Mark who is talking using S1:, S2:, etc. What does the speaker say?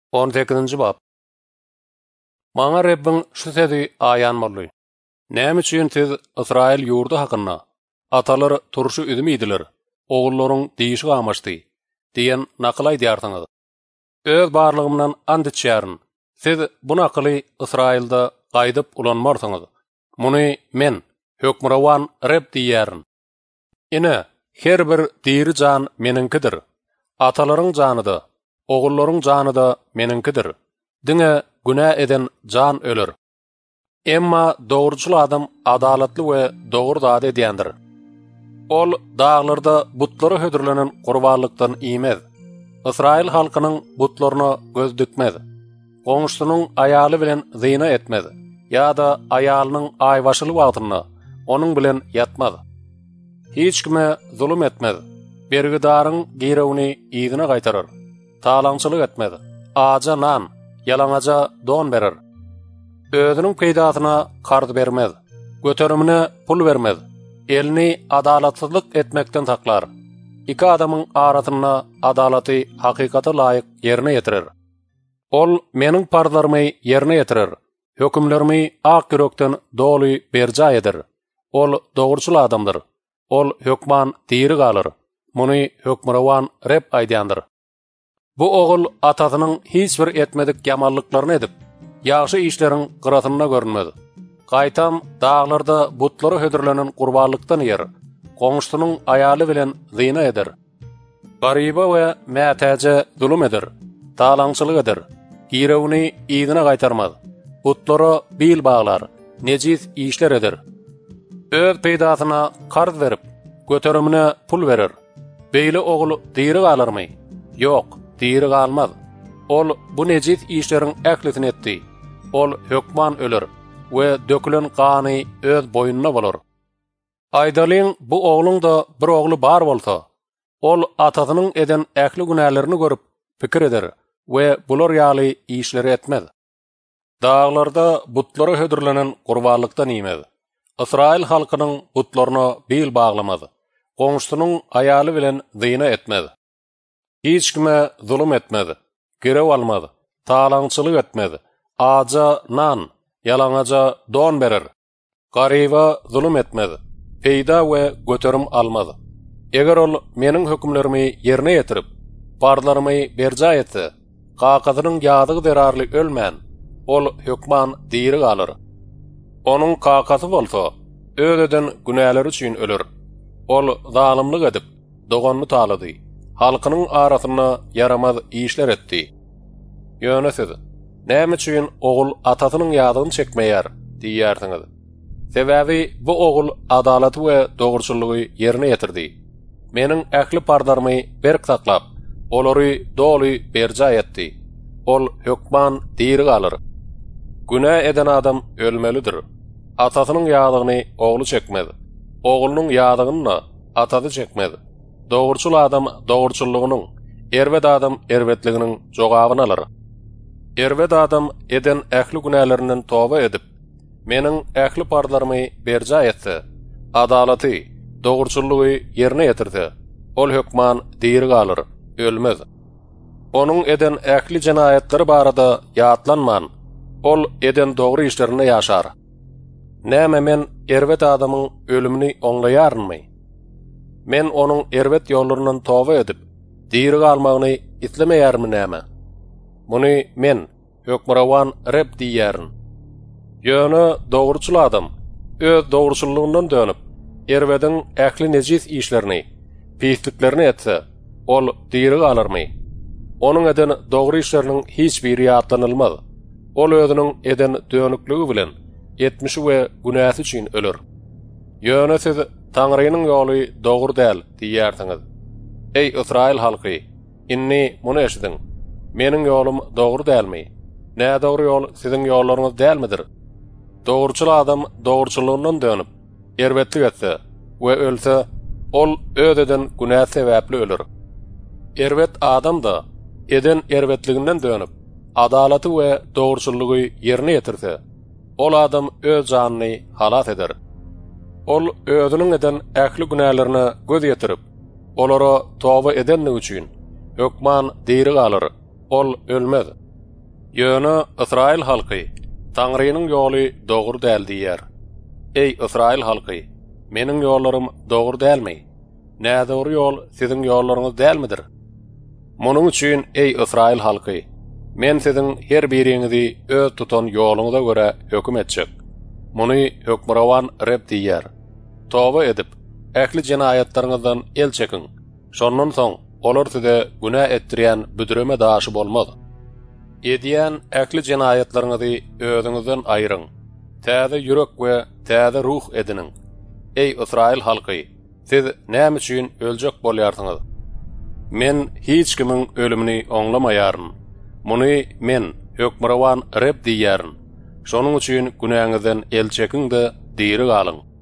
S1: 18-nji bab. Maňa Rabbim şu sezi aýan boldy. Näme üçin siz Israil ýurdu hakynda atalar turşy üzümidiler, ogullaryň diýişi gamaşdy diýen nakıl aýdýarsyňyz. Öz barlygymdan and içýäryn. Siz bu nakyly Israilda gaýdyp ulanmarsyňyz. Muny men hökmrawan Rabb diýärin. Ine her bir diri jan meninkidir. Atalaryň janydy, ogullaryň janydy meninkidir. Diňe günä eden jan öler. Emma dogruçul adam adalatly we dogry zat edýändir. Ol dağlarda butlary hödürlenen gurbanlykdan iýmez. Israil halkynyň butlaryna göz dikmez. Goňuşsynyň aýaly bilen zyna etmez. Ýa-da aýalynyň aýwaşyly wagtyna onuň bilen ýatmaz. Hiç kime zulüm etmez. Bergidaryň giýrewini ýygyna gaýtarar. Talaňçylyk etmez. Aja nan, yalaňaja don berer. Özüniň peýdasyna kardy bermez. Göterimine pul bermez. Elini adalatsyzlyk etmekden saklar. İki adamyň arasyna adalaty hakykata laýyk ýerine ýetirer. Ol meniň parlarmy ýerine ýetirer. Hökümlerimi ak yürekden doly berja eder. Ol dogruçul adamdyr. Ol hökman diri galar. Muny hökmrawan Rabb aýdýandyr. Bu ogul atasynyň hiç bir etmedik ýamanlyklaryny edip, ýaxşy işleriň gyratyna görünmez. Gaýtam dağlarda butlary hödürlenen gurbanlykdan yer, goňuşsynyň aýaly bilen zyna eder. Garyba we mätäje zulüm eder, talaňçylyk eder, giýrewini ýygyna gaýtarmaz. Butlary bil baglar, nejis işler eder. Öz peýdasyna karz berip, göterimine pul berer. Beýle ogul diri galarmy? Ýok, diri galmaz. Ol bu nejis işleriň ählisini etdi. Ol hökman öler we dökülen gany öz boýunna bolar. Aýdalyň bu ogluň da bir ogly bar bolsa, ol atasynyň eden ähli günälerini görüp pikir eder we bular ýaly işleri etmez. Dağlarda butlary hödürlenen gurbanlykdan iýmez. Israil halkynyň butlaryna bil baglamaz. Goňuşsynyň aýaly bilen zyna etmez. Hiç kime zulüm etmez. Gerew almaz. Talaňçylyk etmez. Aja nan, yalaňaja don berer. Garyba zulüm etmez. Peýda we göterim almaz. Eger ol meniň hökümlerimi ýerine ýetirip, barlarymy berja etse, gakadynyň ýadygy derarly ölmän, ol hökman diri galar. Onuň kakasy bolsa, öýeden günäleri üçin öler. Ol zalymlyk edip, doganly talady. Halkynyň arasyna yaramaz işler etdi. Ýöne-siz, näme üçin ogul atasynyň ýadygyny çekmeýär diýýärsiňiz. Sebäbi bu ogul adalaty we dogruçylygy ýerine ýetirdi. Meniň ähli pardarmy berk saklap, olary doly berja etdi. Ol hökman diri galar. Günä eden adam ölmelidir. Atasynyň ýadygyny ogly çekmez. Ogulunyň ýadygyny atasy çekmez. Dogruçul adam dogruçullygynyň, erwet adam erwetliginiň jogabyny alar. Erwet adam eden ähli günälerinden toba edip, meniň ähli parlarmy berja etse, adalaty, dogruçullygy ýerine ýetirse, ol hökman diri galar, ölmez. Onuň eden ähli jenaýatlary barada ýatlanman, ol eden dogry işlerini ýaşar. Näme men erwet adamyň ölümini oňlaýarynmy? Men onuň erwet ýollaryndan toba edip, diri galmagyny islemeýärmi näme? Muny men hökmrawan Rabb diýärin. Ýöne dogruçul adam öz dogruçullygyndan dönüp, erwediň ähli nejis işlerini, pisliklerini etse, ol diri galarmy? Onuň eden dogry işleriniň hiç biri ýatlanylmaz. Ol özüniň eden dönükligi bilen etmişi we günäsi üçin öler. Ýöne siz Taňrynyň ýoly dogry däl diýýärsiňiz. Ey Israil halky, inni muny eşidiň. Meniň ýolum dogry dälmi? Nä dogry ýol siziň ýollaryňyz dälmidir? Dogruçul adam dogruçulygyndan dönüp, erwetlik etse we ölse, ol ödeden günä sebäpli öler. Erwet adam da eden erwetliginden dönüp, adalaty we dogruçullygy ýerine ýetirse, ol adam öz janyny halat eder. Ol özüniň eden ähli günälerini göz ýetirip, olara toba edenlik üçin hökman diri galar, ol ölmez. Ýöne Israil halky, Taňrynyň ýoly dogry däl diýär. Ey Israil halky, meniň ýollarym dogry dälmi? Nädogry ýol siziň ýollaryňyz dälmidir? Munuň üçin ey Israil halky, men siziň her biriňizi öz tutan ýoluňyza görä hökm etjek. Muny hökmrawan Reb diýär. Toba edip, ähli jinayatlaryňyzdan el çekin. Şondan soň olar size günah etdirýän büdüreme daşy bolmaz. Edýän ähli jinayatlaryňyzy özüňizden aýryň. Täze ýürek we täze ruh ediniň. Ey Israil halky, siz näme üçin öljek bolýarsyňyz? Men hiç kimiň ölümini oňlamaýaryn. Muny men hökmrawan Reb diýärin. Şonuň üçin günäňizden el çekin-de diýri galyň.